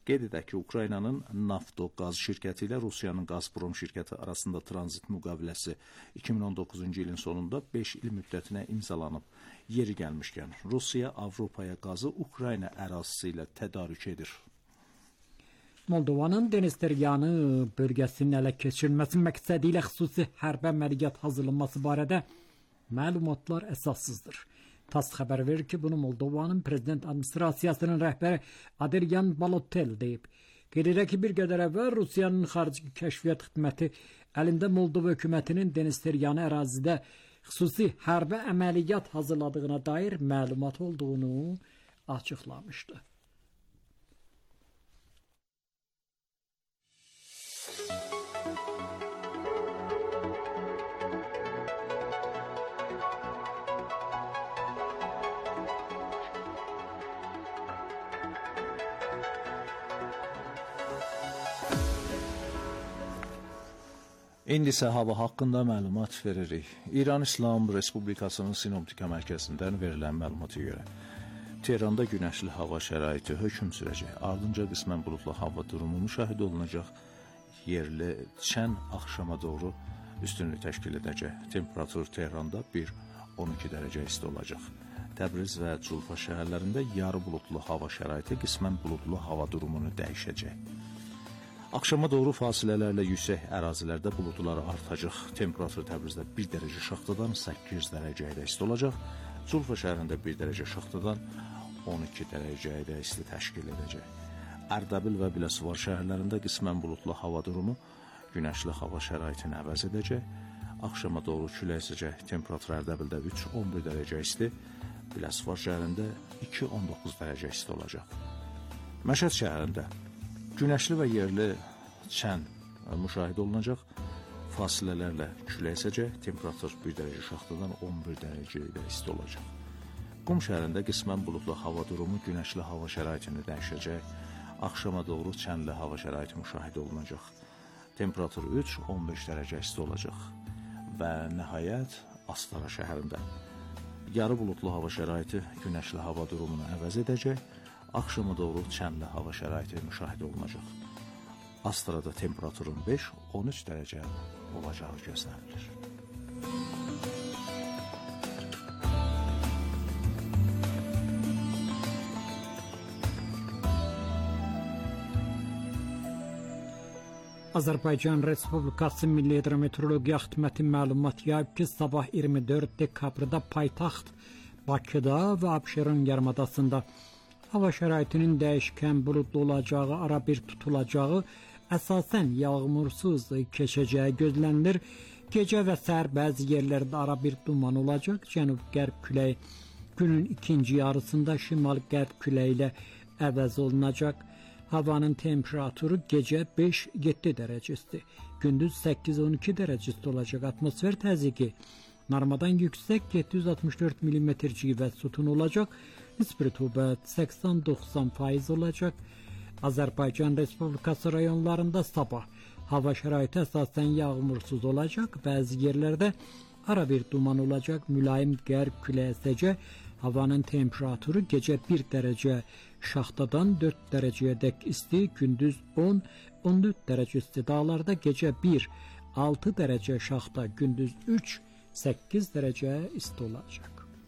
Qeyd edək ki, Ukraynanın Naftogaz şirkəti ilə Rusiyanın Gazprom şirkəti arasında tranzit müqaviləsi 2019-cu ilin sonunda 5 il müddətinə imzalanıb. Yeri gəlmişkən, Rusiya Avropaya qazı Ukrayna ərazisi ilə tədarük edir. Moldovanın Denisteryanı bölgəsinin ələ keçirilməsi məqsədi ilə xüsusi hərbi əməliyyat hazırlanması barədə məlumatlar əsassızdır. TASS xəbər verir ki, bunu Moldovanın prezident administrasiyasının rəhbəri Adrian Balotel deyib. Qeyd edək ki, bir qədər əvvəl Rusiyanın xarici kəşfiyyat xidməti əlində Moldova hökumətinin Denisteryanı ərazidə xüsusi hərbi əməliyyat hazırladığına dair məlumat olduğunu açıqlamışdı. İndi isə hava haqqında məlumat veririk. İran İslam Respublikasının Sinoptika mərkəzindən verilən məlumata görə Tehranda günəşli hava şəraiti hökm sürəcək. Ardınca qismən buludlu hava durumu müşahidə olunacaq. Yerli çən axşama doğru üstünlük təşkil edəcək. Temperatur Tehranda 1-12 dərəcə isti olacaq. Təbriz və Culfa şəhərlərində yarı buludlu hava şəraiti qismən buludlu hava durumunu dəyişəcək. Axşama doğru fasilələrlə yüksək ərazilərdə buludlar artacaq. Temperatur Təbrizdə 1 dərəcə şaxtadan 8 dərəcəyə isti olacaq. Culfa şəhərində 1 dərəcə şaxtadan 12 dərəcəyə isti təşkil edəcək. Ərdəbil və Biləsuvar şəhərlərində qismən buludlu hava durumu günəşli hava şəraitini əvəz edəcək. Axşama doğru külək əsəcək. Temperatur Ərdəbildə 3-11 dərəcə isti, Biləsuvar şəhərində 2-19 dərəcə isti olacaq. Məşəd şəhərində günəşli və yerli çən müşahidə olunacaq. Fasilələrlə külək əsəcək. Temperatur 1 dərəcə şaxtadan 11 dərəcəyə isti olacaq. Qum şəhərində qismən buludlu hava durumu günəşli hava şəraitini dəyişəcək. Axşama doğru çənli hava şəraiti müşahidə olunacaq. Temperatur 3-15 dərəcə isti olacaq. Və nəhayət Astara şəhərində yarı buludlu hava şəraiti günəşli hava durumunu əvəz edəcək. Axşama doğru çənli hava şəraiti müşahidə olunacaq. Astarada temperaturun 5-13 dərəcə olacağı gözlənilir. Azərbaycan Respublikası Milli Hidrometeorologiya Xidməti məlumat yayıb ki, sabah 24 dekabrda paytaxt Bakıda və Abşeron yarımadasında hava şəraitinin dəyişkən buludlu olacağı, ara bir tutulacağı, əsasən yağmursuz keçəcəyi gözlənilir. Gecə və səhər bəzi yerlərdə ara bir duman olacaq. Cənub-qərb küləyi günün ikinci yarısında şimal-qərb küləyi ilə əvəz olunacaq. Havanın temperaturu gecə 5-7 dərəcə isti, gündüz 8-12 dərəcə isti olacaq. Atmosfer təzyiqi normadan yüksək 764 mm civə sütun olacaq. Nisbi rütubət 80-90% olacaq. Azərbaycan Respublikası rayonlarında sabah hava şəraiti əsasən yağmursuz olacaq. Bəzi yerlərdə ara bir duman olacaq. Mülayim qərb küləyi əsəcək. Havanın temperaturu gecə 1 dərəcə şaxtadan 4 dərəcəyə dək isti, gündüz 10-14 dərəcə isti. Dağlarda gecə 1-6 dərəcə şaxta, gündüz 3-8 dərəcə isti olacaq.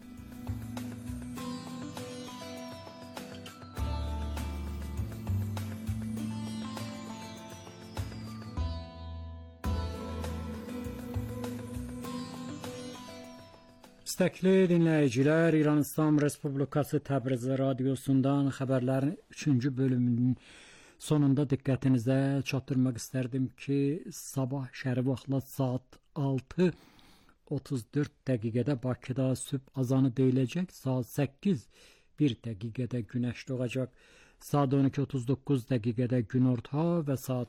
İstəkli dinləyicilər, İran İslam Respublikası Təbriz radiosundan xəbərlərin 3-cü bölümünün sonunda diqqətinizə çatdırmaq istərdim ki, sabah şəhəri vaxtla saat 6:34 dəqiqədə Bakıda sübh azanı deyiləcək, saat 8:1 dəqiqədə günəş doğacaq, saat 12:39 dəqiqədə günorta və saat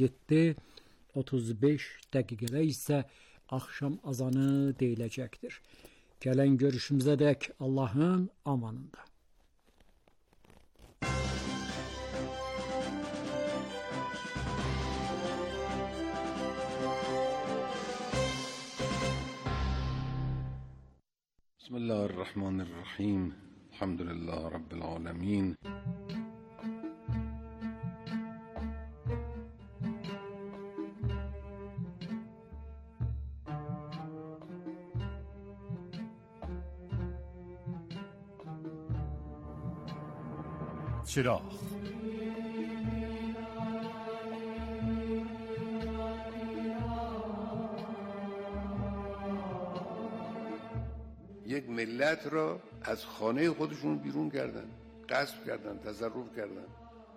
17:35 dəqiqədə isə axşam azanı deyiləcəkdir. Gələn görüşümüzə dək Allahın amanında. Bismillahirrahmanirrahim. Elhamdülillah Rabbil alemin. چراغ. یک ملت را از خانه خودشون بیرون کردن، غصب کردن، تصرف کردن.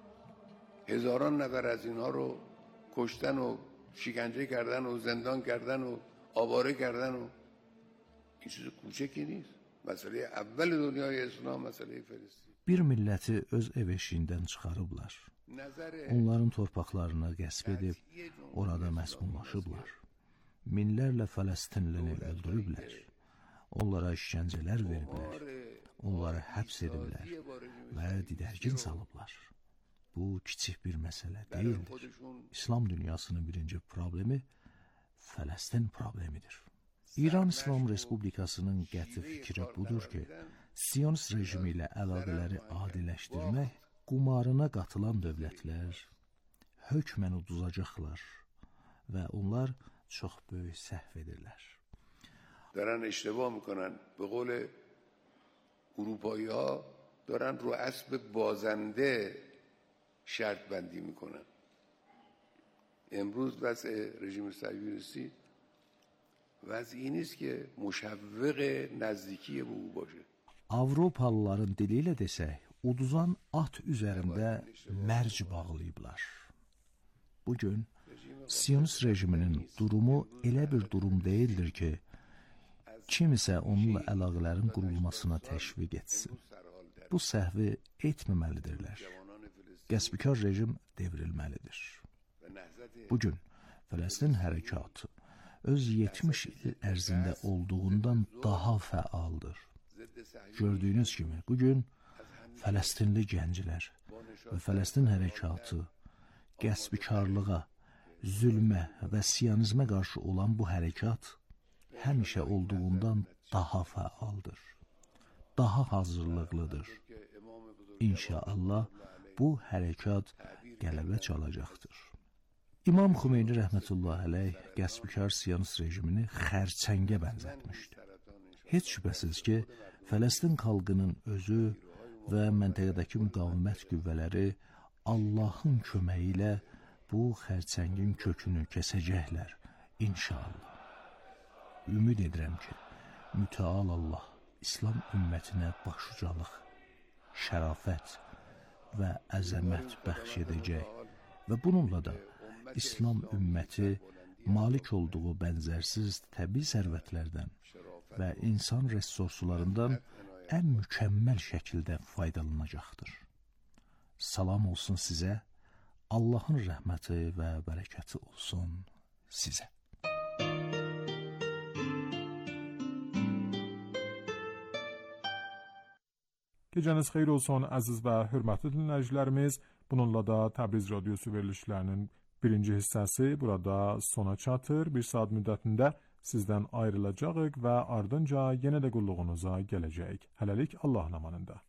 هزاران نفر از اینها رو کشتن و شکنجه کردن و زندان کردن و آواره کردن و این چیز کوچکی نیست. مسئله اول دنیای اسلام مسئله فلسطین. Bir milləti öz ev eşiyindən çıxarıblar. Onların torpaqlarını qəsb edib, orada məskunlaşıblar. Minlərlə Fələstinlini öldürüblər. Onlara işgəncələr veriblər. Onları həbs ediblər və didərgin salıblar. Bu kiçik bir məsələ deyildir. İslam dünyasının birinci problemi Fələstin problemidir. İran İslam Respublikasının qəti fikri budur ki, Siyonist rejimi ilə əlaqələri adiləşdirmək, qumarına qatılan dövlətlər hökmən uduzacaqlar və onlar çox böyük səhv edirlər. دارن اشتباه میکنن. به قول اروپایی ها دارن رو اسب بازنده شرط بندی میکنن. امروز وضع رژیم صهیونیستی وضعی نیست که مشوق نزدیکی به او باشه. Avropalıların dili ilə desək, uduzan at üzərində mərc bağlayıblar. Bugün Siyonist rejiminin durumu elə bir durum deyildir ki, kimisə onunla əlaqələrin qurulmasına təşviq etsin. Bu səhvi etməməlidirlər. Qəsbkar rejim devrilməlidir. Bugün Fələstin hərəkatı öz 70 il ərzində olduğundan daha fəaldır. Gördüyünüz kimi, bugün Fələstinli gənclər və Fələstin hərəkatı qəsbkarlığa, zülmə və siyonizmə qarşı olan bu hərəkat həmişə olduğundan daha fəaldır, daha hazırlıqlıdır. İnşallah bu hərəkat qələbə çalacaqdır. İmam Xümeyni rəhmətullahi əleyh qəsbkar siyonist rejimini xərçəngə bənzətmişdi. Heç şübhəsiz ki, Fələstin xalqının özü və məntəqədəki müqavimət qüvvələri Allahın köməyi ilə bu xərçəngin kökünü kəsəcəklər, inşallah. Ümid edirəm ki, mütəal Allah İslam ümmətinə başucalıq, şərafət və əzəmət bəxş edəcək və bununla da İslam ümməti malik olduğu bənzərsiz təbii sərvətlərdən və insan resurslarından ən mükəmməl şəkildə faydalanacaqdır. Salam olsun sizə, Allahın rəhməti və bərəkəti olsun sizə. Gecəniz xeyir olsun əziz və hörmətli dinləyicilərimiz. Bununla da Təbriz Radiosu verilişlərinin birinci hissəsi burada sona çatır. Bir saat müddətində sizdən ayrılacağıq və ardınca yenə də qulluğunuza gələcəyik. Hələlik Allahın amanında.